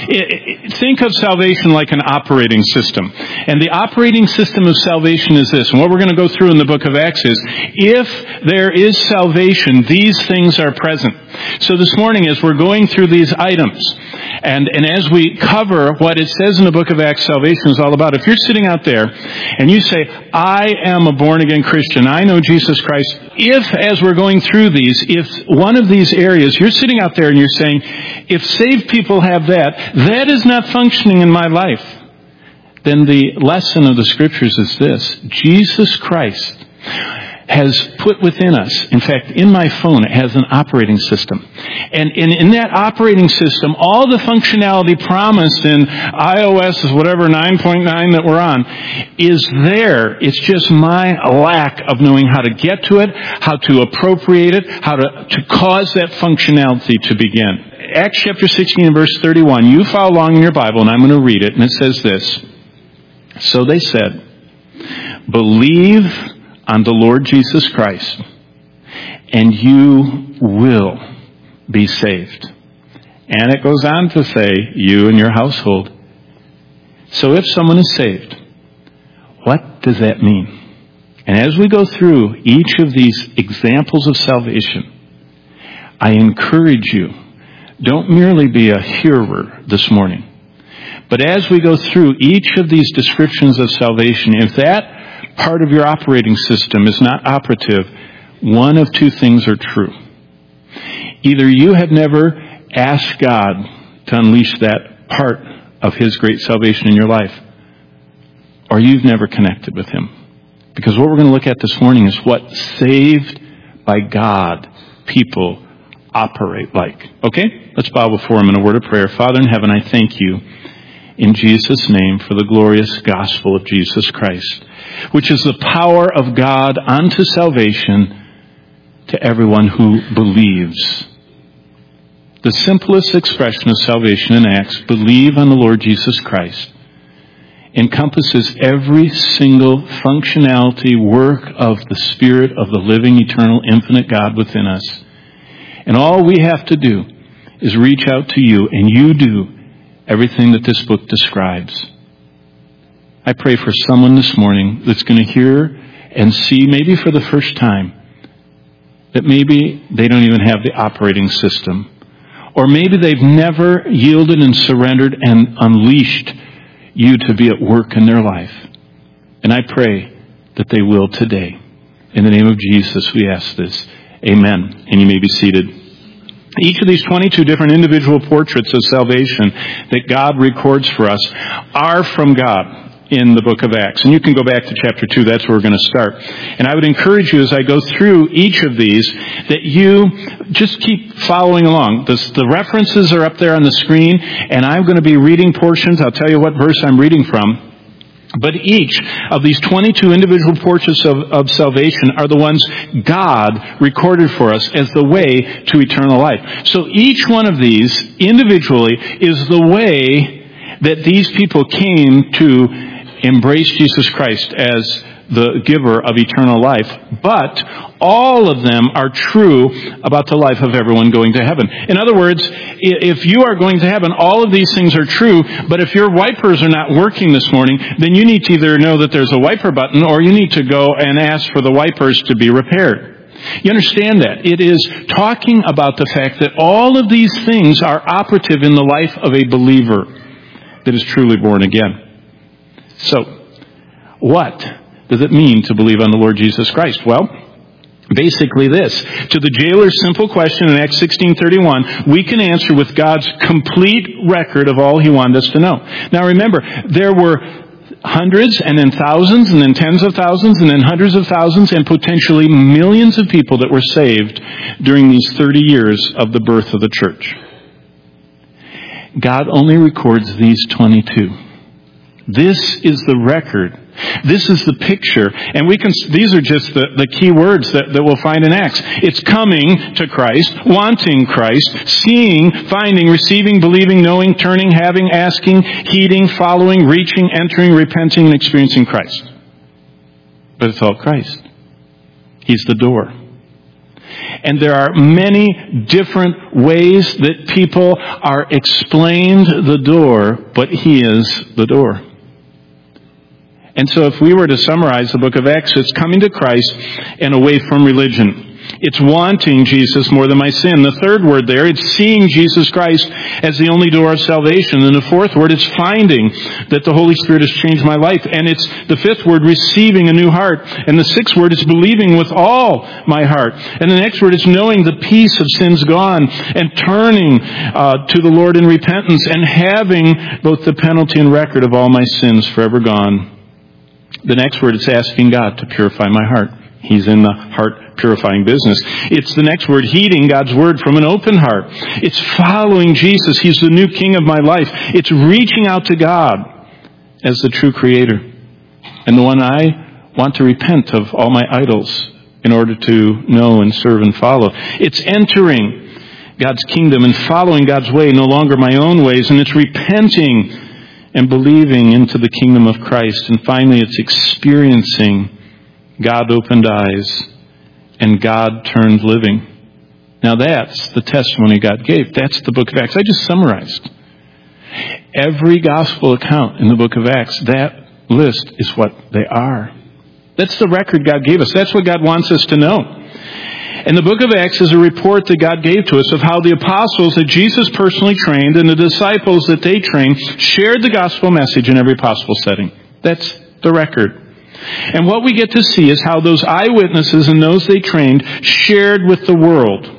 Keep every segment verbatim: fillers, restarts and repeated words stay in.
think of salvation like an operating system. And the operating system of salvation is this. And what we're going to go through in the book of Acts is, if there is salvation, these things are present. So this morning, as we're going through these items, and, and as we cover what it says in the book of Acts salvation is all about, if you're sitting out there and you say, I am a born-again Christian, I know Jesus Christ, if as we're going through these, if one of these areas, you're sitting out there and you're saying, if saved people have that, that is not functioning in my life, then the lesson of the Scriptures is this. Jesus Christ has put within us, in fact, in my phone, it has an operating system. And in, in that operating system, all the functionality promised in iOS, whatever, nine point nine that we're on, is there. It's just my lack of knowing how to get to it, how to appropriate it, how to, to cause that functionality to begin. Acts chapter sixteen and verse thirty-one. You follow along in your Bible, and I'm going to read it, and it says this. So they said, believe on the Lord Jesus Christ, and you will be saved. And it goes on to say, you and your household. So if someone is saved, what does that mean? And as we go through each of these examples of salvation, I encourage you, don't merely be a hearer this morning, but as we go through each of these descriptions of salvation, if that part of your operating system is not operative, one of two things are true. Either you have never asked God to unleash that part of His great salvation in your life, or you've never connected with Him. Because what we're going to look at this morning is what saved by God people operate like. Okay? Let's bow before Him in a word of prayer. Father in heaven, I thank you in Jesus' name for the glorious gospel of Jesus Christ, which is the power of God unto salvation to everyone who believes. The simplest expression of salvation in Acts, believe on the Lord Jesus Christ, encompasses every single functionality, work of the Spirit of the living, eternal, infinite God within us. And all we have to do is reach out to you, and you do everything that this book describes. I pray for someone this morning that's going to hear and see, maybe for the first time, that maybe they don't even have the operating system. Or maybe they've never yielded and surrendered and unleashed you to be at work in their life. And I pray that they will today. In the name of Jesus, we ask this. Amen. And you may be seated. Each of these twenty-two different individual portraits of salvation that God records for us are from God in the book of Acts. And you can go back to chapter two. That's where we're going to start. And I would encourage you as I go through each of these that you just keep following along. The, the references are up there on the screen, and I'm going to be reading portions. I'll tell you what verse I'm reading from. But each of these twenty-two individual portraits of, of salvation are the ones God recorded for us as the way to eternal life. So each one of these individually is the way that these people came to embrace Jesus Christ as the giver of eternal life. But all of them are true about the life of everyone going to heaven. In other words, if you are going to heaven, all of these things are true, but if your wipers are not working this morning, then you need to either know that there's a wiper button, or you need to go and ask for the wipers to be repaired. You understand that? It is talking about the fact that all of these things are operative in the life of a believer that is truly born again. So, what does it mean to believe on the Lord Jesus Christ? Well, basically this. To the jailer's simple question in Acts sixteen thirty-one, we can answer with God's complete record of all He wanted us to know. Now remember, there were hundreds and then thousands and then tens of thousands and then hundreds of thousands and potentially millions of people that were saved during these thirty years of the birth of the church. God only records these twenty-two. This is the record. This is the picture. And we can, these are just the, the key words that, that we'll find in Acts. It's coming to Christ, wanting Christ, seeing, finding, receiving, believing, knowing, turning, having, asking, heeding, following, reaching, entering, repenting, and experiencing Christ. But it's all Christ. He's the door. And there are many different ways that people are explained the door, but He is the door. And so if we were to summarize the book of Acts, it's coming to Christ and away from religion. It's wanting Jesus more than my sin. The third word there, it's seeing Jesus Christ as the only door of salvation. And the fourth word, it's finding that the Holy Spirit has changed my life. And it's the fifth word, receiving a new heart. And the sixth word is believing with all my heart. And the next word is knowing the peace of sins gone and turning uh, to the Lord in repentance and having both the penalty and record of all my sins forever gone. The next word is asking God to purify my heart. He's in the heart purifying business. It's the next word, heeding God's word from an open heart. It's following Jesus. He's the new King of my life. It's reaching out to God as the true Creator. And the one I want to repent of all my idols in order to know and serve and follow. It's entering God's kingdom and following God's way, no longer my own ways. And it's repenting and believing into the kingdom of Christ. And finally, it's experiencing God opened eyes and God turned living. Now that's the testimony God gave. That's the book of Acts. I just summarized every gospel account in the book of Acts. That list is what they are. That's the record God gave us. That's what God wants us to know. And the book of Acts is a report that God gave to us of how the apostles that Jesus personally trained and the disciples that they trained shared the gospel message in every possible setting. That's the record. And what we get to see is how those eyewitnesses and those they trained shared with the world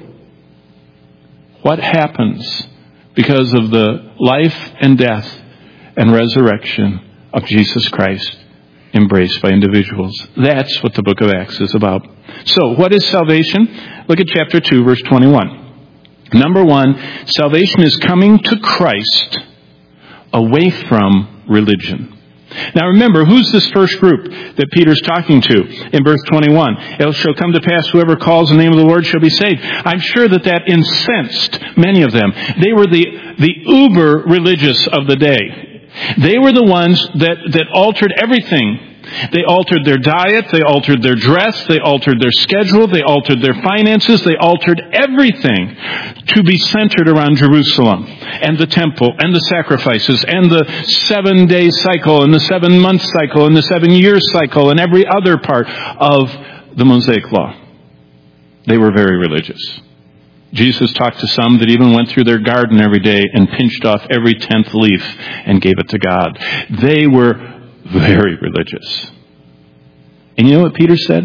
what happens because of the life and death and resurrection of Jesus Christ embraced by individuals. That's what the book of Acts is about. So, what is salvation? Look at chapter two, verse twenty-one. Number one, salvation is coming to Christ away from religion. Now remember, who's this first group that Peter's talking to in verse twenty-one? It shall come to pass, whoever calls the name of the Lord shall be saved. I'm sure that that incensed many of them. They were the, the uber religious of the day. They were the ones that, that altered everything. They altered their diet, they altered their dress, they altered their schedule, they altered their finances, they altered everything to be centered around Jerusalem and the temple and the sacrifices and the seven-day cycle and the seven-month cycle and the seven-year cycle and every other part of the Mosaic Law. They were very religious. Jesus talked to some that even went through their garden every day and pinched off every tenth leaf and gave it to God. They were very religious. And you know what Peter said?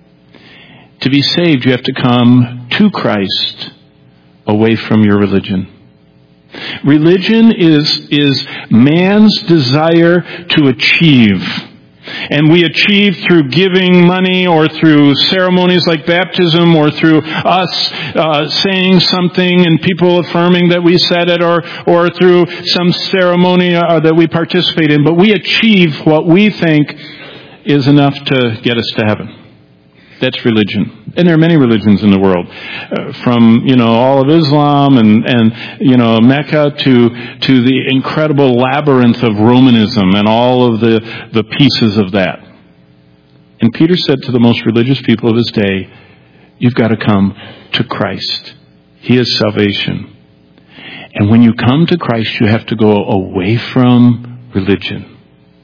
To be saved, you have to come to Christ away from your religion. Religion is, is man's desire to achieve. And we achieve through giving money or through ceremonies like baptism or through us uh, saying something and people affirming that we said it or, or through some ceremony uh, that we participate in. But we achieve what we think is enough to get us to heaven. That's religion. And there are many religions in the world, uh, from, you know, all of Islam and, and, you know, Mecca to, to the incredible labyrinth of Romanism and all of the, the pieces of that. And Peter said to the most religious people of his day, you've got to come to Christ. He is salvation. And when you come to Christ, you have to go away from religion.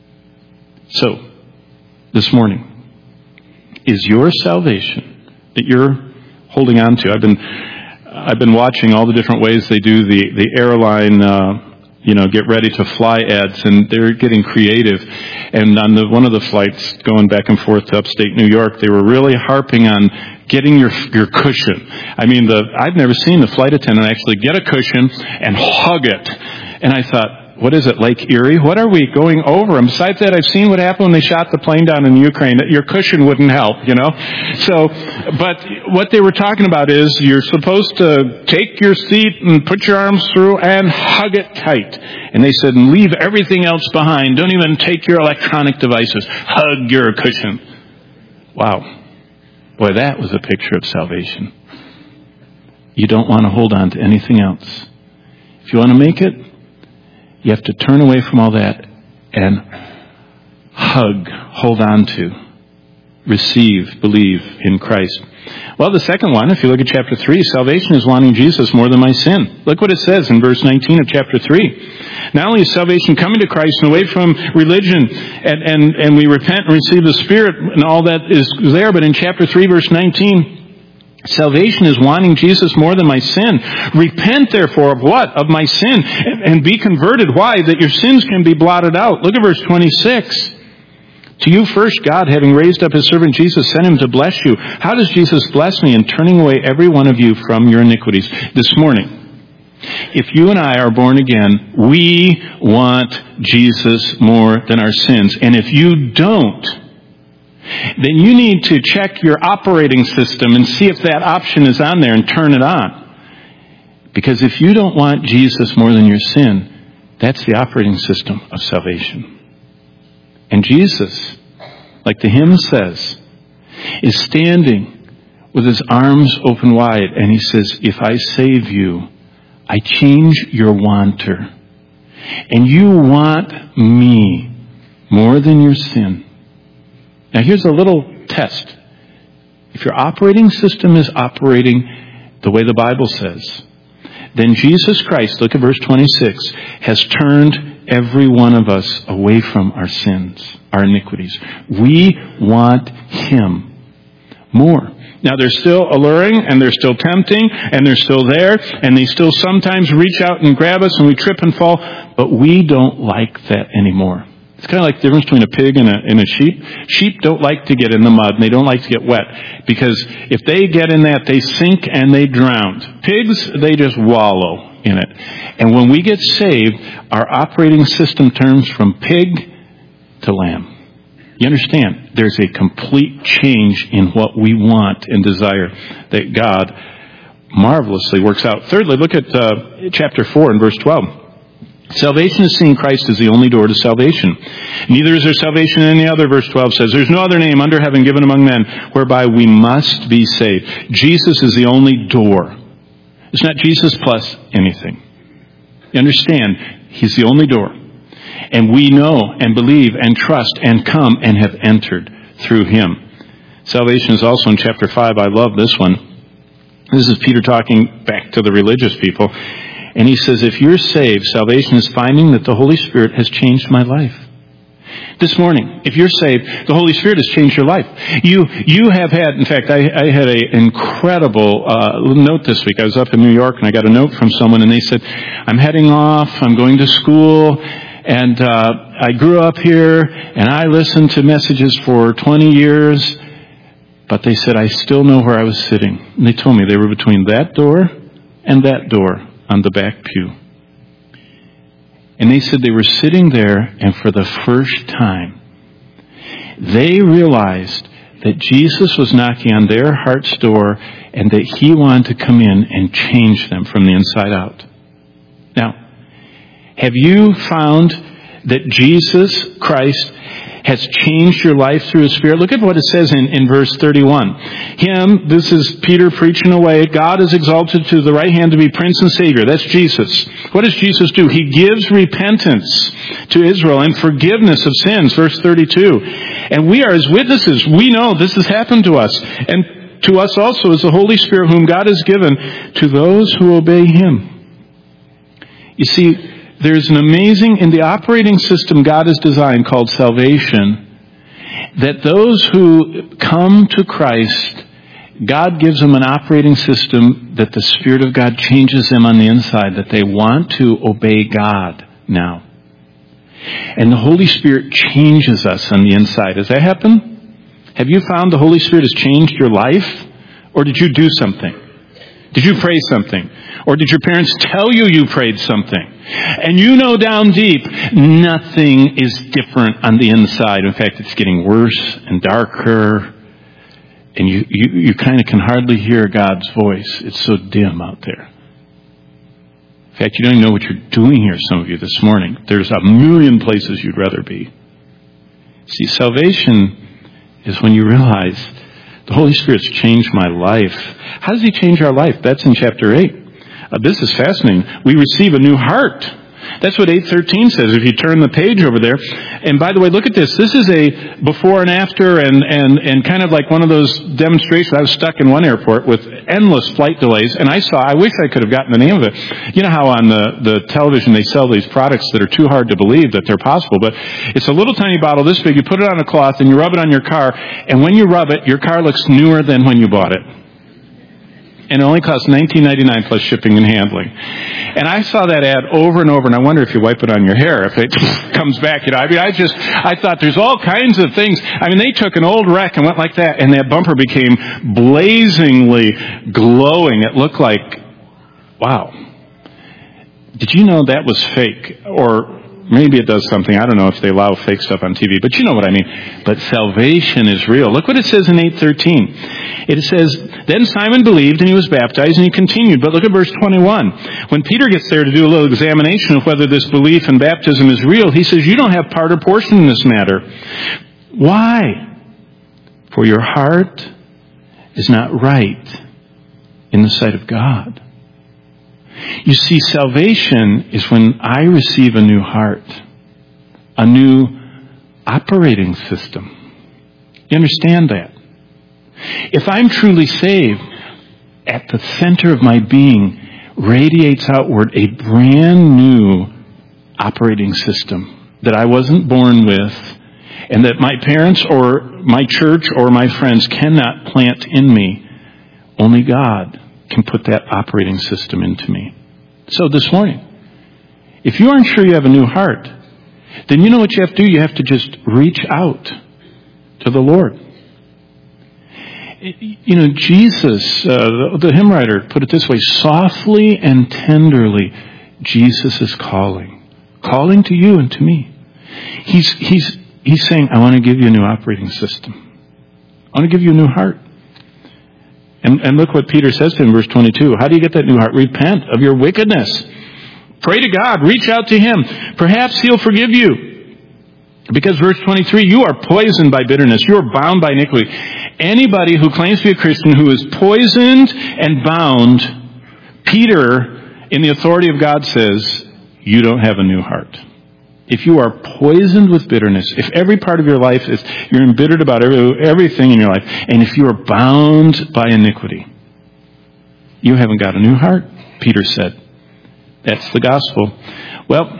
So, this morning, is your salvation that you're holding on to? I've been, I've been watching all the different ways they do the the airline, uh, you know, get ready to fly ads, and they're getting creative. And on the one of the flights going back and forth to upstate New York, they were really harping on getting your your cushion. I mean, the I've never seen the flight attendant actually get a cushion and hug it. And I thought, what is it, Lake Erie? What are we going over? And besides that, I've seen what happened when they shot the plane down in Ukraine. Your cushion wouldn't help, you know. So, but what they were talking about is you're supposed to take your seat and put your arms through and hug it tight. And they said, and leave everything else behind. Don't even take your electronic devices. Hug your cushion. Wow. Boy, that was a picture of salvation. You don't want to hold on to anything else. If you want to make it, you have to turn away from all that and hug, hold on to receive, believe in Christ. Well, the second one, if you look at chapter three, salvation is wanting Jesus more than my sin. Look what it says in verse nineteen of chapter three. Not only is salvation coming to Christ and away from religion, and, and, and we repent and receive the Spirit and all that is there, but in chapter three, verse nineteen, salvation is wanting Jesus more than my sin. Repent, therefore, of what? Of my sin. And, and be converted. Why? That your sins can be blotted out. Look at verse twenty-six. To you first, God, having raised up his servant Jesus, sent him to bless you. How does Jesus bless me? In turning away every one of you from your iniquities. This morning, if you and I are born again, we want Jesus more than our sins. And if you don't, then you need to check your operating system and see if that option is on there and turn it on. Because if you don't want Jesus more than your sin, that's the operating system of salvation. And Jesus, like the hymn says, is standing with his arms open wide, and he says, if I save you, I change your wanter. And you want me more than your sin. Now here's a little test. If your operating system is operating the way the Bible says, then Jesus Christ, look at verse twenty-six, has turned every one of us away from our sins, our iniquities. We want him more. Now they're still alluring and they're still tempting and they're still there and they still sometimes reach out and grab us and we trip and fall, but we don't like that anymore. It's kind of like the difference between a pig and a, and a sheep. Sheep don't like to get in the mud and they don't like to get wet because if they get in that, they sink and they drown. Pigs, they just wallow in it. And when we get saved, our operating system turns from pig to lamb. You understand? There's a complete change in what we want and desire that God marvelously works out. Thirdly, look at uh, chapter four and verse twelve. Salvation is seeing Christ as the only door to salvation. Neither is there salvation in any other, verse twelve says. There's no other name under heaven given among men whereby we must be saved. Jesus is the only door. It's not Jesus plus anything. You understand? He's the only door. And we know and believe and trust and come and have entered through him. Salvation is also in chapter five. I love this one. This is Peter talking back to the religious people. And he says, if you're saved, salvation is finding that the Holy Spirit has changed my life. This morning, if you're saved, the Holy Spirit has changed your life. You you have had, in fact, I, I had an incredible uh, note this week. I was up in New York and I got a note from someone and they said, I'm heading off, I'm going to school, and uh, I grew up here and I listened to messages for twenty years, but they said, I still know where I was sitting. And they told me they were between that door and that door on the back pew. And they said they were sitting there and for the first time, they realized that Jesus was knocking on their heart's door and that he wanted to come in and change them from the inside out. Now, have you found that Jesus Christ has changed your life through his Spirit? Look at what it says in, in verse thirty-one. Him, this is Peter preaching away, God is exalted to the right hand to be Prince and Savior. That's Jesus. What does Jesus do? He gives repentance to Israel and forgiveness of sins. Verse thirty-two. And we are his witnesses. We know this has happened to us. And to us also is the Holy Spirit whom God has given to those who obey him. You see, there's an amazing, in the operating system God has designed called salvation, that those who come to Christ, God gives them an operating system that the Spirit of God changes them on the inside, that they want to obey God now. And the Holy Spirit changes us on the inside. Has that happened? Have you found the Holy Spirit has changed your life? Or did you do something? Did you pray something? Or did your parents tell you you prayed something? And you know down deep, nothing is different on the inside. In fact, it's getting worse and darker. And you, you, you kind of can hardly hear God's voice. It's so dim out there. In fact, you don't even know what you're doing here, some of you, this morning. There's a million places you'd rather be. See, salvation is when you realize the Holy Spirit's changed my life. How does he change our life? That's in chapter eight. Uh, this is fascinating. We receive a new heart. That's what eight thirteen says. If you turn the page over there. And by the way, look at this. This is a before and after and, and, and kind of like one of those demonstrations. I was stuck in one airport with endless flight delays, and I saw, I wish I could have gotten the name of it. You know how on the, the television they sell these products that are too hard to believe that they're possible, but it's a little tiny bottle this big. You put it on a cloth and you rub it on your car, and when you rub it, your car looks newer than when you bought it. And it only costs nineteen ninety-nine plus shipping and handling. And I saw that ad over and over, and I wonder if you wipe it on your hair, if it comes back. You know, I mean, I just, I thought there's all kinds of things. I mean, they took an old wreck and went like that, and that bumper became blazingly glowing. It looked like, wow. Did you know that was fake? Or maybe it does something. I don't know if they allow fake stuff on T V, but you know what I mean. But salvation is real. Look what it says in eight thirteen. It says, then Simon believed and he was baptized and he continued. But look at verse twenty-one. When Peter gets there to do a little examination of whether this belief in baptism is real, he says, you don't have part or portion in this matter. Why? For your heart is not right in the sight of God. You see, salvation is when I receive a new heart, a new operating system. You understand that? If I'm truly saved, at the center of my being radiates outward a brand new operating system that I wasn't born with, and that my parents or my church or my friends cannot plant in me. Only God can put that operating system into me. So this morning, if you aren't sure you have a new heart, then you know what you have to do? You have to just reach out to the Lord. You know, Jesus, uh, the, the hymn writer put it this way, softly and tenderly, Jesus is calling. Calling to you and to me. He's, he's, he's saying, I want to give you a new operating system. I want to give you a new heart. And, and look what Peter says to him in verse twenty-two. How do you get that new heart? Repent of your wickedness. Pray to God. Reach out to Him. Perhaps He'll forgive you. Because verse twenty-three, you are poisoned by bitterness. You are bound by iniquity. Anybody who claims to be a Christian who is poisoned and bound, Peter, in the authority of God, says, you don't have a new heart. If you are poisoned with bitterness, if every part of your life is, you're embittered about every, everything in your life, and if you are bound by iniquity, you haven't got a new heart, Peter said. That's the gospel. Well,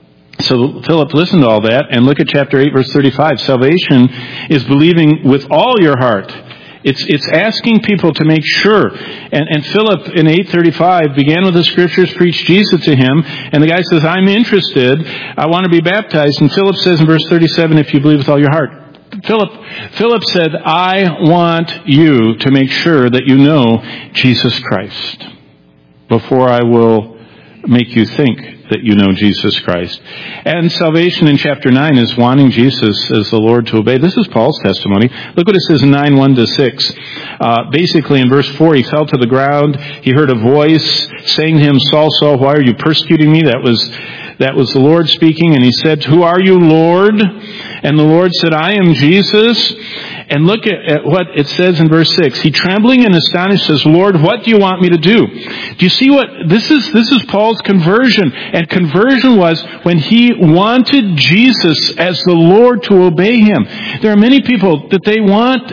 so Philip listened to all that, and look at chapter eight, verse thirty-five. Salvation is believing with all your heart. It's it's asking people to make sure. And, and Philip in eight thirty-five began with the scriptures, preached Jesus to him, and the guy says, I'm interested, I want to be baptized. And Philip says in verse thirty-seven, if you believe with all your heart. Philip, Philip said, I want you to make sure that you know Jesus Christ before I will make you think that you know Jesus Christ. And salvation in chapter nine is wanting Jesus as the Lord to obey. This is Paul's testimony. Look what it says in nine, one to six. Uh, basically in verse four, he fell to the ground. He heard a voice saying to him, Saul, Saul, why are you persecuting me? That was, that was the Lord speaking. And he said, who are you, Lord? And the Lord said, I am Jesus. And look at, at what it says in verse six. He, trembling and astonished, says, Lord, what do you want me to do? Do you see what, this is, this is Paul's conversion. And conversion was when he wanted Jesus as the Lord to obey him. There are many people that they want,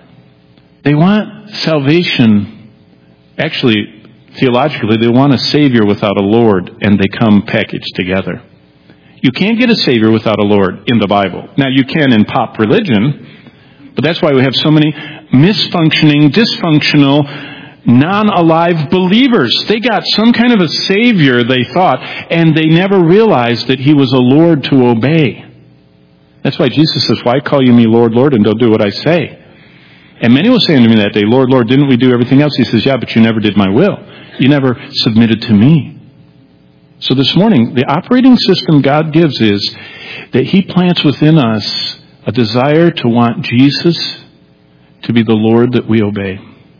they want salvation. Actually, theologically, they want a Savior without a Lord, and they come packaged together. You can't get a Savior without a Lord in the Bible. Now, you can in pop religion, but that's why we have so many misfunctioning, dysfunctional, non-alive believers. They got some kind of a Savior, they thought, and they never realized that He was a Lord to obey. That's why Jesus says, why call you me Lord, Lord, and don't do what I say? And many were saying to me that day, Lord, Lord, didn't we do everything else? He says, yeah, but you never did my will. You never submitted to me. So this morning, the operating system God gives is that He plants within us a desire to want Jesus to be the Lord that we obey.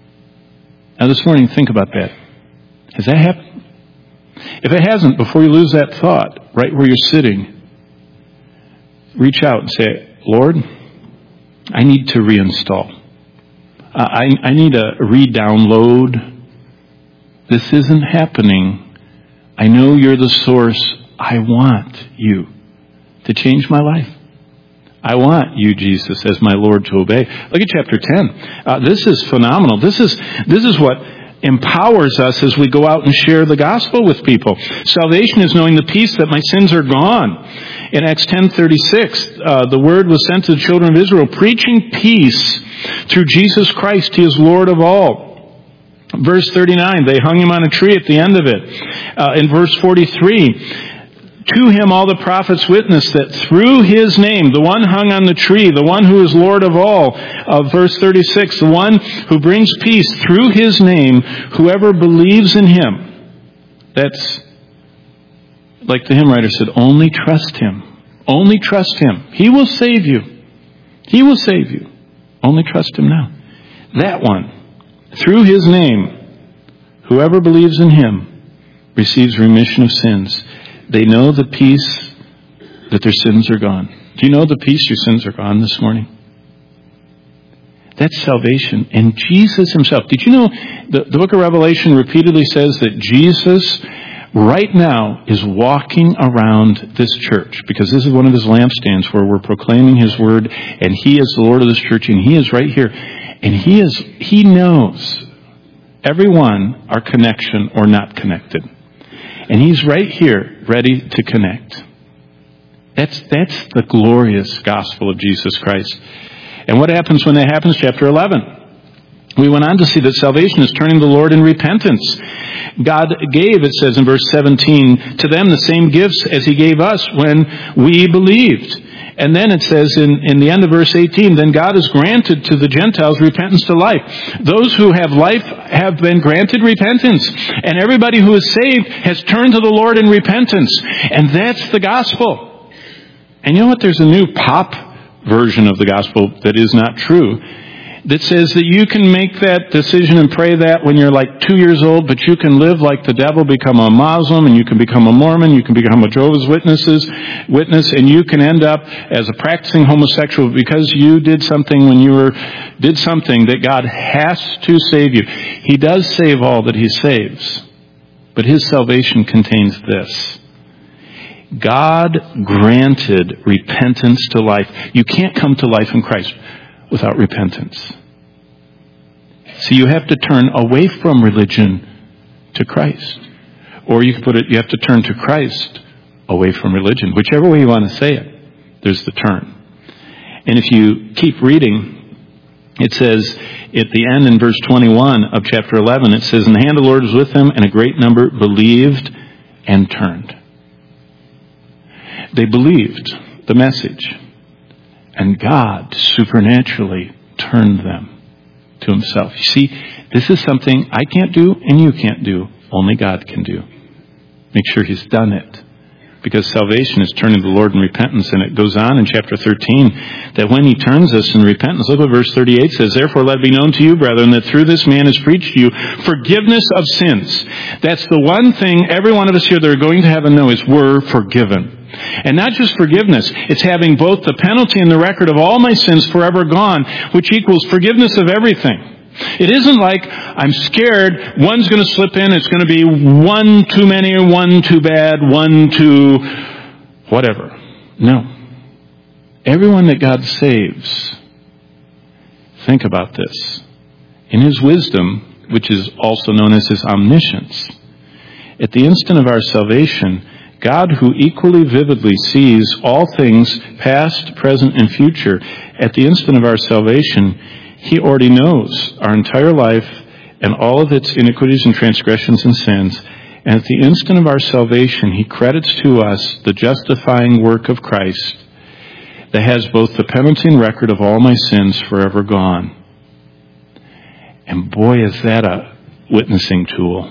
Now this morning, think about that. Has that happened? If it hasn't, before you lose that thought, right where you're sitting, reach out and say, Lord, I need to reinstall. I, I need a re-download. This isn't happening. I know you're the source I want you to change my life. I want you, Jesus, as my Lord to obey. Look at chapter ten. Uh, this is phenomenal. This is, this is what empowers us as we go out and share the gospel with people. Salvation is knowing the peace that my sins are gone. In Acts ten thirty-six, uh, the word was sent to the children of Israel, preaching peace through Jesus Christ. He is Lord of all. Verse thirty-nine, they hung him on a tree at the end of it. Uh, in verse forty-three, to him all the prophets witness that through his name, the one hung on the tree, the one who is Lord of all, uh, verse thirty-six, the one who brings peace through his name, whoever believes in him. That's, like the hymn writer said, only trust him. Only trust him. He will save you. He will save you. Only trust him now. That one, through his name, whoever believes in him receives remission of sins. They know the peace that their sins are gone. Do you know the peace your sins are gone this morning? That's salvation. And Jesus himself. Did you know the, the book of Revelation repeatedly says that Jesus right now is walking around this church, because this is one of his lampstands where we're proclaiming his word, and he is the Lord of this church, and he is right here. And he is, he knows everyone our connection or not connected. And he's right here, ready to connect. That's, that's the glorious gospel of Jesus Christ. And what happens when that happens? Chapter eleven. We went on to see that salvation is turning to the Lord in repentance. God gave, it says in verse seventeen, to them the same gifts as he gave us when we believed. And then it says in, in the end of verse eighteen, then God has granted to the Gentiles repentance to life. Those who have life have been granted repentance. And everybody who is saved has turned to the Lord in repentance. And that's the gospel. And you know what? There's a new pop version of the gospel that is not true, that says that you can make that decision and pray that when you're like two years old, but you can live like the devil, become a Muslim, and you can become a Mormon, you can become a Jehovah's Witnesses witness, and you can end up as a practicing homosexual because you did something when you were did something that God has to save you. He does save all that he saves, but his salvation contains this. God granted repentance to life. You can't come to life in Christ without repentance. So you have to turn away from religion to Christ. Or you can put it, you have to turn to Christ away from religion. Whichever way you want to say it, there's the turn. And if you keep reading, it says at the end in verse twenty-one of chapter eleven, it says, and the hand of the Lord was with them, and a great number believed and turned. They believed the message. And God supernaturally turned them to himself. You see, this is something I can't do and you can't do. Only God can do. Make sure he's done it. Because salvation is turning to the Lord in repentance. And it goes on in chapter thirteen that when he turns us in repentance, look what verse thirty-eight says, therefore let it be known to you, brethren, that through this man is preached to you forgiveness of sins. That's the one thing every one of us here that are going to heaven know is we're forgiven. And not just forgiveness, it's having both the penalty and the record of all my sins forever gone, which equals forgiveness of everything. It isn't like I'm scared one's going to slip in, it's going to be one too many, one too bad, one too whatever. No. Everyone that God saves, think about this. In his wisdom, which is also known as his omniscience, at the instant of our salvation, God, who equally vividly sees all things past, present, and future, at the instant of our salvation, he already knows our entire life and all of its iniquities and transgressions and sins. And at the instant of our salvation, he credits to us the justifying work of Christ that has both the penalty and record of all my sins forever gone. And boy, is that a witnessing tool.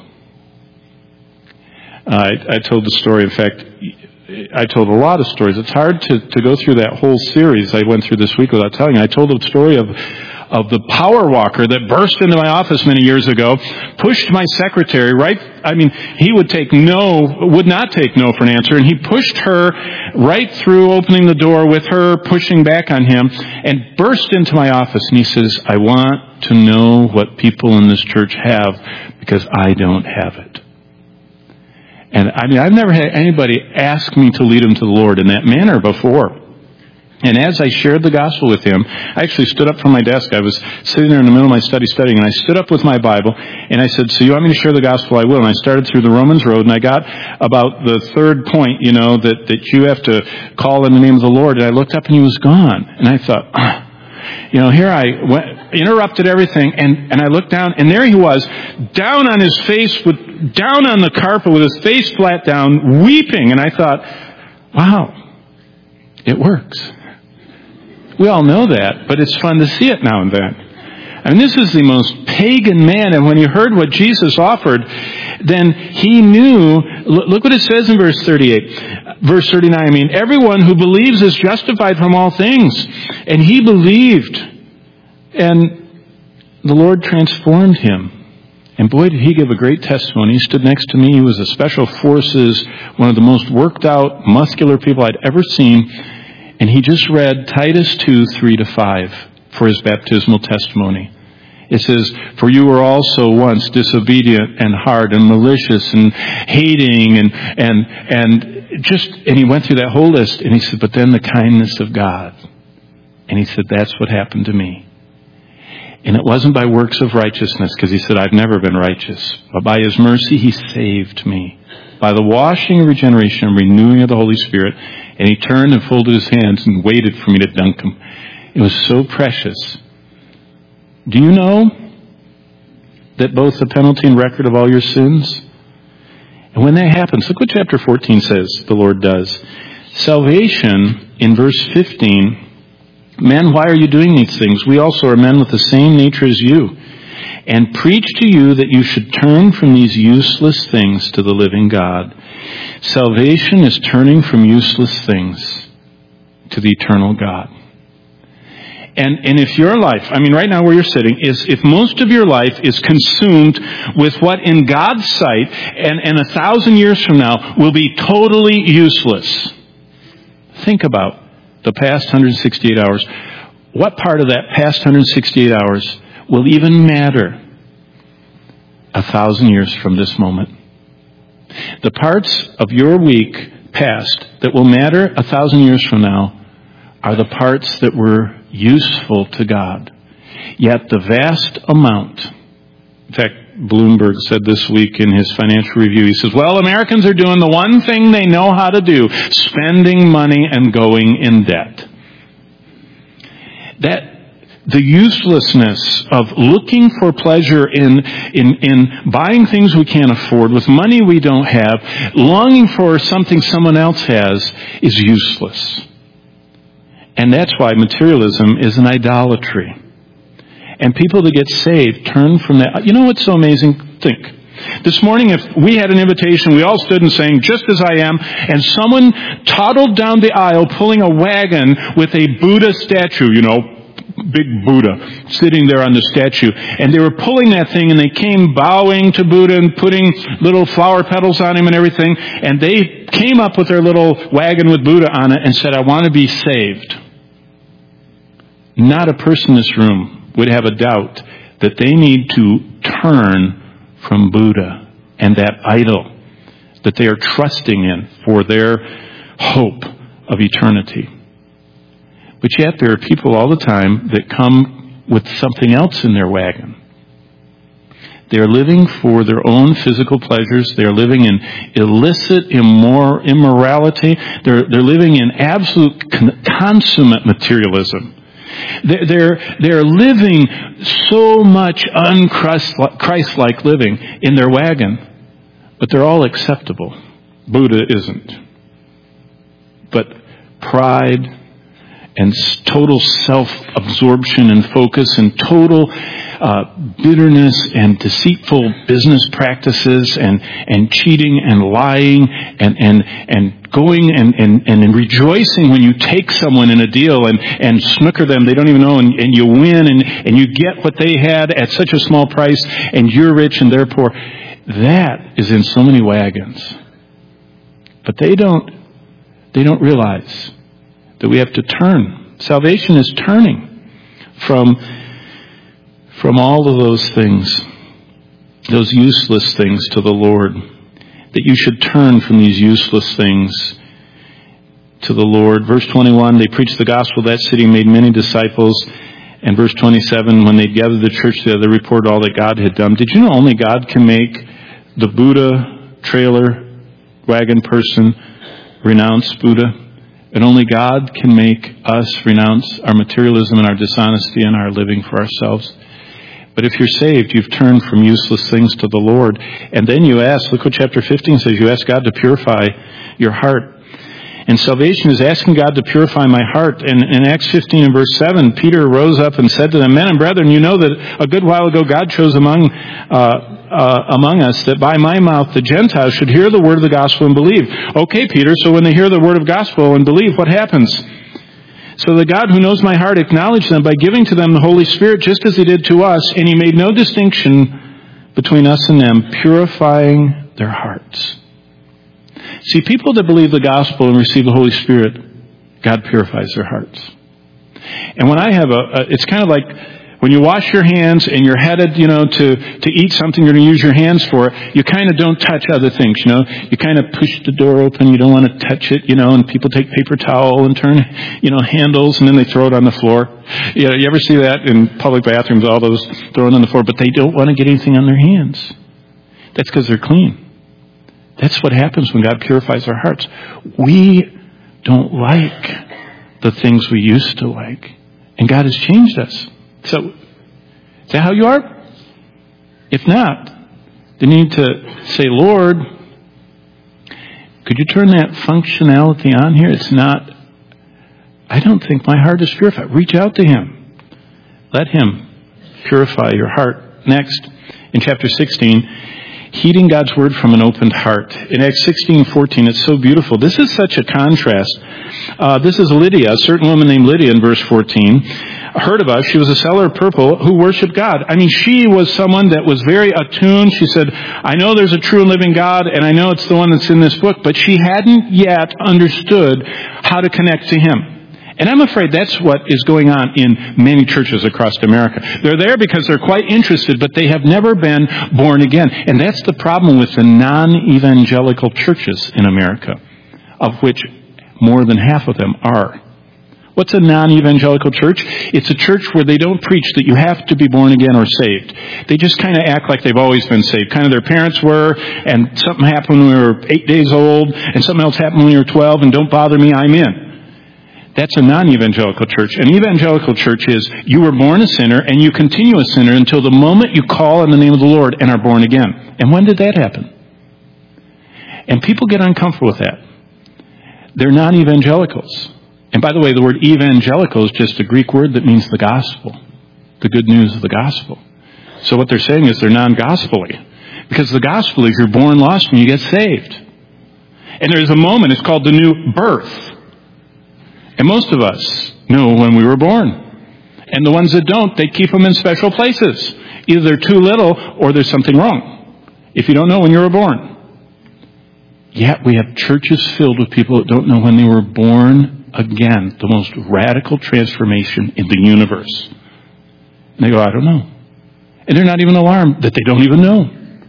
Uh, I, I told the story, in fact, I told a lot of stories. It's hard to, to go through that whole series I went through this week without telling you. I told a story of of the power walker that burst into my office many years ago, pushed my secretary right, I mean, he would take no, would not take no for an answer, and he pushed her right through opening the door with her pushing back on him, and burst into my office, and he says, I want to know what people in this church have, because I don't have it. And I mean, I've never had anybody ask me to lead him to the Lord in that manner before. And as I shared the gospel with him, I actually stood up from my desk. I was sitting there in the middle of my study studying, and I stood up with my Bible, and I said, so you want me to share the gospel? I will. And I started through the Romans road, and I got about the third point, you know, that, that you have to call in the name of the Lord. And I looked up, and he was gone. And I thought, oh. you know, here I went, interrupted everything, and, and I looked down, and there he was, down on his face, with down on the carpet with his face flat down, weeping. And I thought, wow, it works. We all know that, but it's fun to see it now and then. I mean, this is the most pagan man, and when he heard what Jesus offered, then he knew, look what it says in verse thirty-eight, verse thirty-nine, I mean, everyone who believes is justified from all things. And he believed, and the Lord transformed him. And boy, did he give a great testimony. He stood next to me. He was a special forces, one of the most worked out, muscular people I'd ever seen. And he just read Titus two, three to five for his baptismal testimony. It says, for you were also once disobedient and hard and malicious and hating and, and, and just, and he went through that whole list, and he said, but then the kindness of God. And he said, that's what happened to me. And it wasn't by works of righteousness, because he said, I've never been righteous. But by his mercy, he saved me. By the washing of regeneration and renewing of the Holy Spirit. And he turned and folded his hands and waited for me to dunk him. It was so precious. Do you know that both the penalty and record of all your sins? And when that happens, look what chapter fourteen says the Lord does. Salvation, in verse fifteen, men, why are you doing these things? We also are men with the same nature as you. And preach to you that you should turn from these useless things to the living God. Salvation is turning from useless things to the eternal God. And, and if your life, I mean right now where you're sitting, is if most of your life is consumed with what in God's sight and, and a thousand years from now will be totally useless. Think about the past one hundred sixty-eight hours. What part of that past one hundred sixty-eight hours will even matter a thousand years from this moment? The parts of your week past that will matter a thousand years from now are the parts that were useful to God. Yet the vast amount, in fact, Bloomberg said this week in his financial review, he says, well, Americans are doing the one thing they know how to do, spending money and going in debt. That the uselessness of looking for pleasure in, in, in buying things we can't afford with money we don't have, longing for something someone else has, is useless. And that's why materialism is an idolatry. And people that get saved turn from that. You know what's so amazing? Think. This morning, if we had an invitation, we all stood and sang, just as I am, and someone toddled down the aisle pulling a wagon with a Buddha statue, you know, big Buddha sitting there on the statue. And they were pulling that thing, and they came bowing to Buddha and putting little flower petals on him and everything. And they came up with their little wagon with Buddha on it and said, I want to be saved. Not a person in this room would have a doubt that they need to turn from Buddha and that idol that they are trusting in for their hope of eternity. But yet there are people all the time that come with something else in their wagon. They're living for their own physical pleasures. They're living in illicit immor- immorality. They're, they're living in absolute con- consummate materialism. They're, they're, they're living so much un-Christ-like living in their wagon. But they're all acceptable. Buddha isn't. But pride and total self-absorption and focus and total uh, bitterness and deceitful business practices and, and cheating and lying and, and, and going and, and, and rejoicing when you take someone in a deal and, and snooker them, they don't even know, and, and you win and, and you get what they had at such a small price and you're rich and they're poor. That is in so many wagons. But they don't, they don't realize that we have to turn. Salvation is turning from, from all of those things, those useless things to the Lord. that you should turn from these useless things to the Lord. Verse twenty-one, they preached the gospel of that city, made many disciples. And verse twenty-seven, when they gathered the church together, they reported all that God had done. Did you know only God can make the Buddha trailer wagon person renounce Buddha? And only God can make us renounce our materialism and our dishonesty and our living for ourselves. But if you're saved, you've turned from useless things to the Lord. And then you ask, look what chapter fifteen says, you ask God to purify your heart. And salvation is asking God to purify my heart. And in Acts fifteen and verse seven, Peter rose up and said to them, men and brethren, you know that a good while ago God chose among uh, uh, among us that by my mouth the Gentiles should hear the word of the gospel and believe. Okay, Peter, so when they hear the word of gospel and believe, what happens? So the God who knows my heart acknowledged them by giving to them the Holy Spirit just as he did to us, and he made no distinction between us and them, purifying their hearts. See, people that believe the gospel and receive the Holy Spirit, God purifies their hearts. And when I have a, a it's kind of like when you wash your hands and you're headed, you know, to, to eat something you're going to use your hands for, you kind of don't touch other things, you know. You kind of push the door open, you don't want to touch it, you know, and people take paper towel and turn, you know, handles and then they throw it on the floor. You know, you ever see that in public bathrooms, all those thrown on the floor, but they don't want to get anything on their hands. That's because they're clean. That's what happens when God purifies our hearts. We don't like the things we used to like. And God has changed us. So, is that how you are? If not, then you need to say, Lord, could you turn that functionality on here? It's not, I don't think my heart is purified. Reach out to Him. Let Him purify your heart. Next, in chapter sixteen, heeding God's word from an opened heart. In Acts sixteen fourteen, it's so beautiful. This is such a contrast. Uh, this is Lydia, a certain woman named Lydia in verse fourteen. Heard of us. She was a seller of purple who worshiped God. I mean, she was someone that was very attuned. She said, I know there's a true and living God, and I know it's the one that's in this book, but she hadn't yet understood how to connect to Him. And I'm afraid that's what is going on in many churches across America. They're there because they're quite interested, but they have never been born again. And that's the problem with the non-evangelical churches in America, of which more than half of them are. What's a non-evangelical church? It's a church where they don't preach that you have to be born again or saved. They just kind of act like they've always been saved. Kind of their parents were, and something happened when we were eight days old, and something else happened when we were twelve, and don't bother me, I'm in. That's a non-evangelical church. An evangelical church is you were born a sinner and you continue a sinner until the moment you call on the name of the Lord and are born again. And when did that happen? And people get uncomfortable with that. They're non-evangelicals. And by the way, the word evangelical is just a Greek word that means the gospel. The good news of the gospel. So what they're saying is they're non-gospel-y. Because the gospel is you're born lost and you get saved. And there's a moment, it's called the new birth. And most of us know when we were born. And the ones that don't, they keep them in special places. Either they're too little or there's something wrong. If you don't know when you were born. Yet we have churches filled with people that don't know when they were born again. The most radical transformation in the universe. And they go, I don't know. And they're not even alarmed that they don't even know.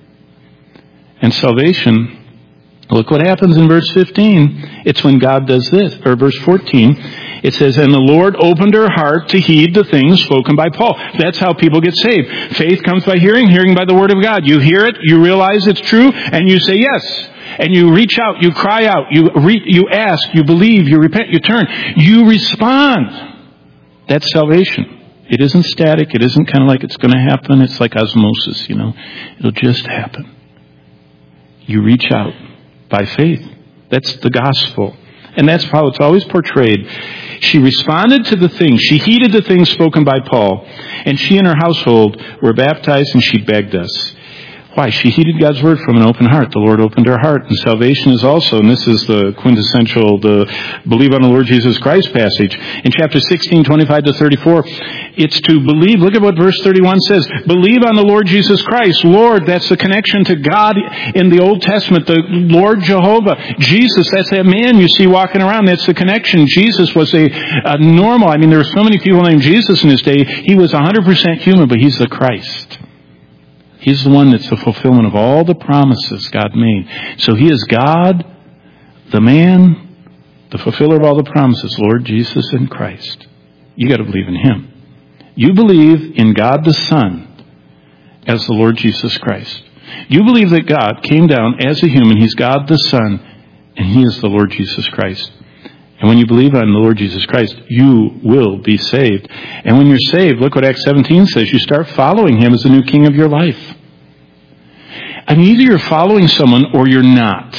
And salvation, look what happens in verse fifteen. It's when God does this. Or verse fourteen, it says, and the Lord opened her heart to heed the things spoken by Paul. That's how people get saved. Faith comes by hearing, hearing by the word of God. You hear it, you realize it's true, and you say yes. And you reach out, you cry out, you re- you ask, you believe, you repent, you turn. You respond. That's salvation. It isn't static. It isn't kind of like it's going to happen. It's like osmosis, you know. It'll just happen. You reach out by faith. That's the gospel. And that's how it's always portrayed. She responded to the things. She heeded the things spoken by Paul. And she and her household were baptized and she begged us. Why? She heeded God's word from an open heart. The Lord opened her heart. And salvation is also, and this is the quintessential, the believe on the Lord Jesus Christ passage. In chapter sixteen, twenty-five to thirty-four, it's to believe. Look at what verse thirty-one says. Believe on the Lord Jesus Christ. Lord, that's the connection to God in the Old Testament. The Lord Jehovah. Jesus, that's that man you see walking around. That's the connection. Jesus was a, a normal, I mean, there were so many people named Jesus in his day. He was one hundred percent human, but he's the Christ. He's the one that's the fulfillment of all the promises God made. So He is God, the man, the fulfiller of all the promises, Lord Jesus and Christ. You got to believe in Him. You believe in God the Son as the Lord Jesus Christ. You believe that God came down as a human. He's God the Son, and He is the Lord Jesus Christ. And when you believe on the Lord Jesus Christ, you will be saved. And when you're saved, look what Acts seventeen says. You start following Him as the new King of your life. I mean, either you're following someone or you're not.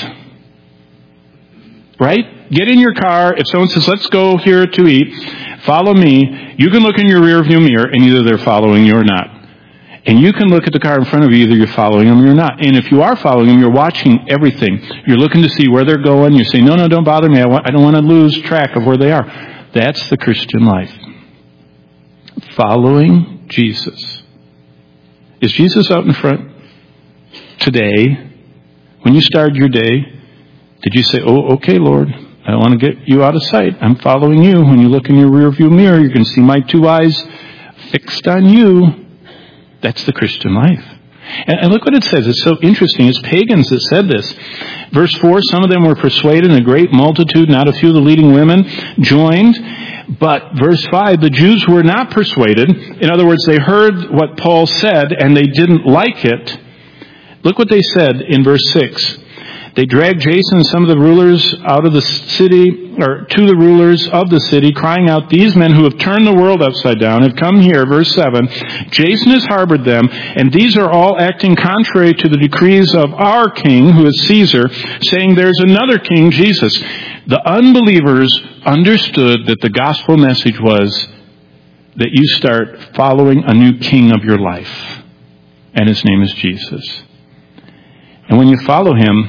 Right? Get in your car. If someone says, let's go here to eat, follow me. You can look in your rearview mirror, and either they're following you or not. And you can look at the car in front of you, either you're following them or you're not. And if you are following them, you're watching everything. You're looking to see where they're going. You're saying, no, no, don't bother me. I, want, I don't want to lose track of where they are. That's the Christian life. Following Jesus. Is Jesus out in front today? When you started your day, did you say, oh, okay, Lord, I don't want to get you out of sight. I'm following you. When you look in your rearview mirror, you're going to see my two eyes fixed on you. That's the Christian life. And, and look what it says. It's so interesting. It's pagans that said this. Verse four, some of them were persuaded, and a great multitude, not a few of the leading women, joined. But verse five, the Jews were not persuaded. In other words, they heard what Paul said, and they didn't like it. Look what they said in verse six. They dragged Jason and some of the rulers out of the city, or to the rulers of the city, crying out, these men who have turned the world upside down have come here, verse seven. Jason has harbored them, and these are all acting contrary to the decrees of our king, who is Caesar, saying there's another king, Jesus. The unbelievers understood that the gospel message was that you start following a new king of your life, and his name is Jesus. And when you follow him,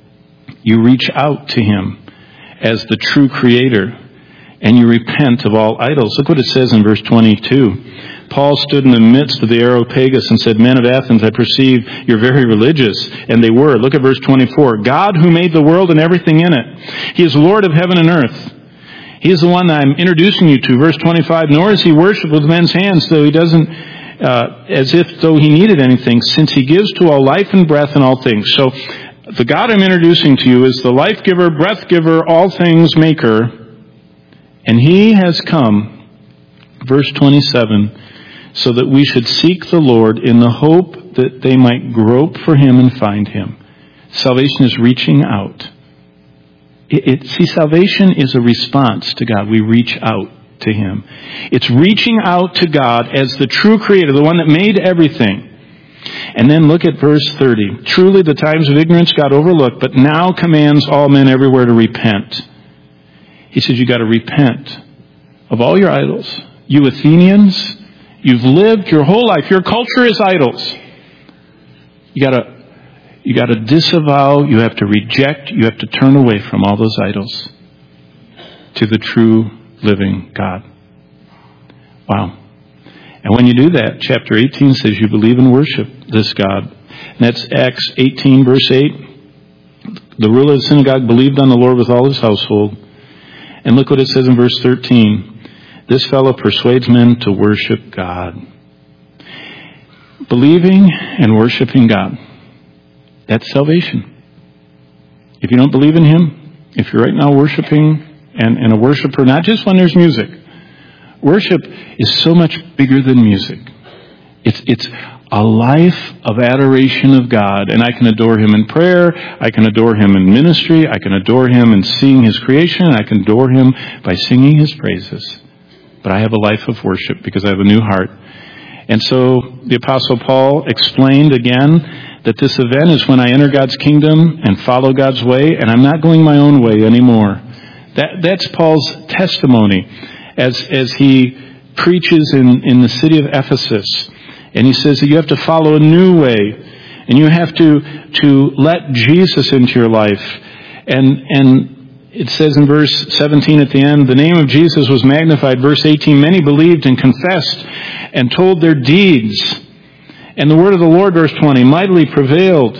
you reach out to him as the true creator, and you repent of all idols. Look what it says in verse twenty-two. Paul stood in the midst of the Areopagus and said, men of Athens, I perceive you're very religious. And they were. Look at verse twenty-four. God who made the world and everything in it. He is Lord of heaven and earth. He is the one that I'm introducing you to. Verse twenty-five. Nor is he worshipped with men's hands, though he doesn't, uh, as if though he needed anything, since he gives to all life and breath and all things. So, the God I'm introducing to you is the life giver, breath giver, all things maker. And he has come, verse twenty-seven, so that we should seek the Lord in the hope that they might grope for him and find him. Salvation is reaching out. It, it, see, salvation is a response to God. We reach out to him. It's reaching out to God as the true creator, the one that made everything. And then look at verse thirty. Truly the times of ignorance got overlooked, but now commands all men everywhere to repent. He says you got to repent of all your idols. You Athenians, you've lived your whole life. Your culture is idols. You got to you got to disavow, you have to reject, you have to turn away from all those idols to the true living God. Wow. And when you do that, chapter eighteen says you believe and worship this God. And that's Acts eighteen, verse eight. The ruler of the synagogue believed on the Lord with all his household. And look what it says in verse thirteen. This fellow persuades men to worship God. Believing and worshiping God. That's salvation. If you don't believe in him, if you're right now worshiping and, and a worshiper, not just when there's music. Worship is so much bigger than music. It's it's a life of adoration of God. And I can adore him in prayer. I can adore him in ministry. I can adore him in seeing his creation. I can adore him by singing his praises. But I have a life of worship because I have a new heart. And so the Apostle Paul explained again that this event is when I enter God's kingdom and follow God's way. And I'm not going my own way anymore. That That's Paul's testimony. As as he preaches in, in the city of Ephesus. And he says that you have to follow a new way. And you have to to let Jesus into your life. And and it says in verse seventeen at the end, the name of Jesus was magnified. Verse eighteen, many believed and confessed and told their deeds. And the word of the Lord, verse twenty, mightily prevailed.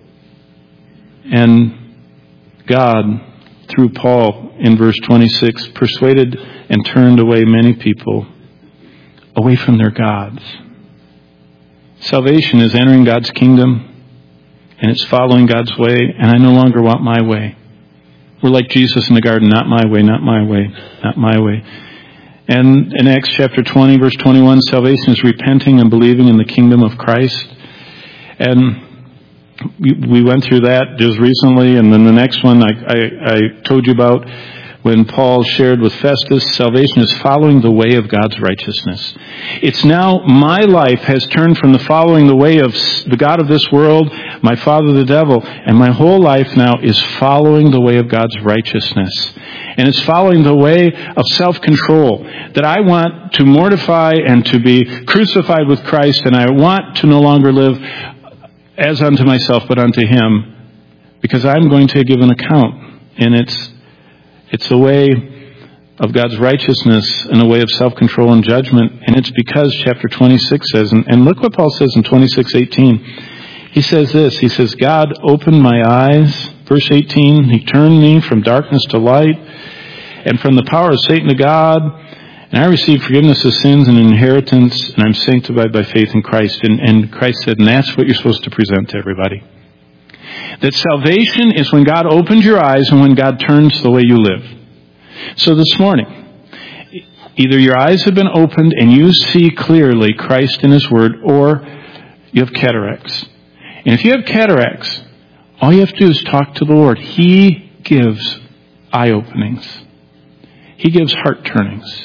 And God, through Paul in verse twenty-six, persuaded and turned away many people away from their gods. Salvation is entering God's kingdom, and it's following God's way, and I no longer want my way. We're like Jesus in the garden, not my way, not my way, not my way. And in Acts chapter twenty, verse twenty-one, salvation is repenting and believing in the kingdom of Christ. And we went through that just recently, and then the next one I, I, I told you about when Paul shared with Festus, salvation is following the way of God's righteousness. It's now my life has turned from the following the way of the God of this world, my father the devil, and my whole life now is following the way of God's righteousness. And it's following the way of self-control, that I want to mortify and to be crucified with Christ, and I want to no longer live as unto myself, but unto Him, because I'm going to give an account. And it's it's the way of God's righteousness and a way of self-control and judgment. And it's because chapter twenty-six says, and, and look what Paul says in twenty-six eighteen. He says this, he says, God opened my eyes, verse eighteen, He turned me from darkness to light, and from the power of Satan to God, and I received forgiveness of sins and inheritance, and I'm sanctified by faith in Christ. And, and Christ said, and that's what you're supposed to present to everybody. That salvation is when God opens your eyes and when God turns the way you live. So this morning, either your eyes have been opened and you see clearly Christ in His Word, or you have cataracts. And if you have cataracts, all you have to do is talk to the Lord. He gives eye openings. He gives heart turnings.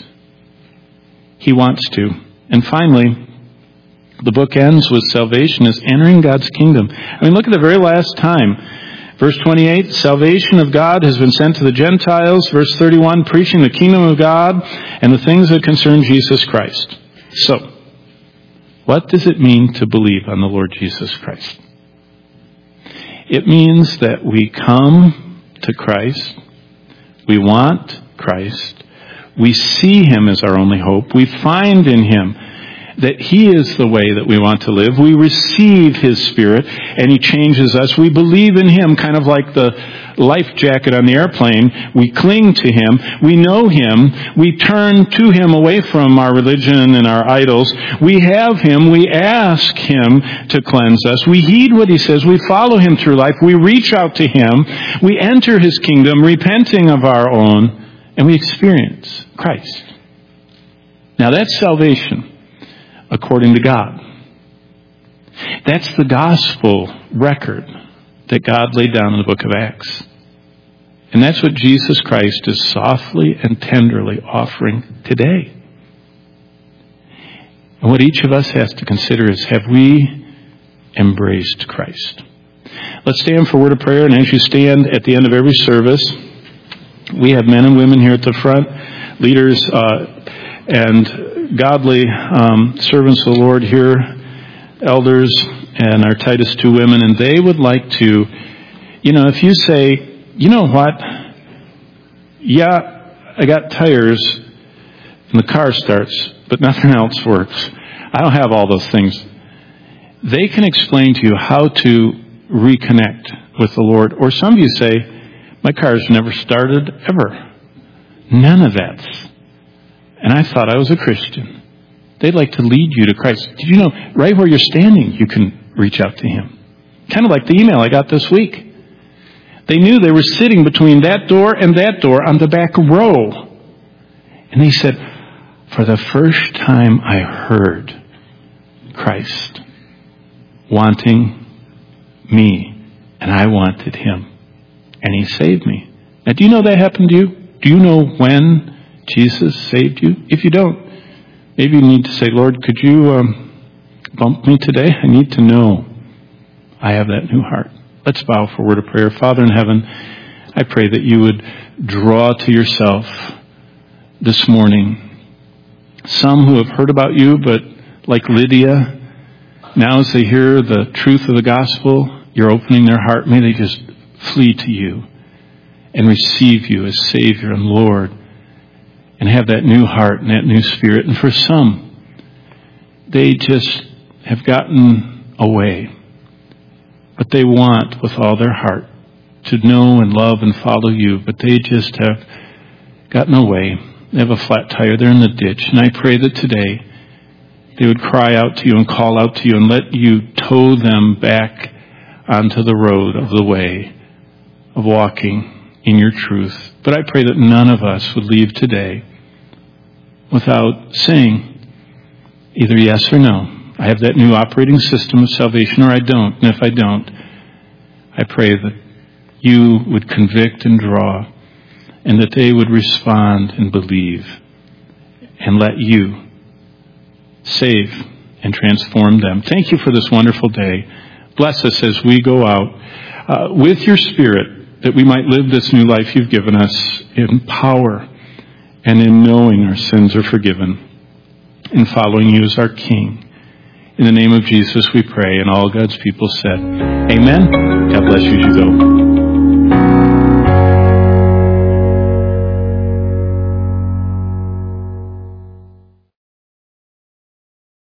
He wants to. And finally, the book ends with salvation is entering God's kingdom. I mean, look at the very last time. Verse twenty-eight, salvation of God has been sent to the Gentiles. Verse thirty-one, preaching the kingdom of God and the things that concern Jesus Christ. So, what does it mean to believe on the Lord Jesus Christ? It means that we come to Christ. We want Christ. We see Him as our only hope. We find in Him that He is the way that we want to live. We receive His Spirit and He changes us. We believe in Him, kind of like the life jacket on the airplane. We cling to Him. We know Him. We turn to Him away from our religion and our idols. We have Him. We ask Him to cleanse us. We heed what He says. We follow Him through life. We reach out to Him. We enter His kingdom, repenting of our own, and we experience Christ. Now that's salvation according to God. That's the gospel record that God laid down in the book of Acts. And that's what Jesus Christ is softly and tenderly offering today. And what each of us has to consider is, have we embraced Christ? Let's stand for a word of prayer. And as you stand at the end of every service, we have men and women here at the front, leaders uh, and godly um, servants of the Lord here, elders, and our Titus two women, and they would like to, you know, if you say, you know what, yeah, I got tires and the car starts, but nothing else works. I don't have all those things. They can explain to you how to reconnect with the Lord. Or some of you say, my car's never started ever. None of that. And I thought I was a Christian. They'd like to lead you to Christ. Did you know, right where you're standing, you can reach out to Him. Kind of like the email I got this week. They knew they were sitting between that door and that door on the back row. And they said, for the first time I heard Christ wanting me, and I wanted Him. And He saved me. Now, do you know that happened to you? Do you know when Jesus saved you? If you don't, maybe you need to say, Lord, could you um, bump me today? I need to know I have that new heart. Let's bow for a word of prayer. Father in heaven, I pray that you would draw to yourself this morning some who have heard about you, but like Lydia, now as they hear the truth of the gospel, you're opening their heart. May they just flee to you and receive you as Savior and Lord and have that new heart and that new spirit. And for some, they just have gotten away. But they want with all their heart to know and love and follow you. But they just have gotten away. They have a flat tire. They're in the ditch. And I pray that today they would cry out to you and call out to you and let you tow them back onto the road of the way of walking in your truth. But I pray that none of us would leave today without saying either yes or no. I have that new operating system of salvation, or I don't. And if I don't, I pray that you would convict and draw, and that they would respond and believe and let you save and transform them. Thank you for this wonderful day. Bless us as we go out uh, with your Spirit, that we might live this new life you've given us in power and in knowing our sins are forgiven and following you as our King. In the name of Jesus we pray, and all God's people said, amen. God bless you as you go.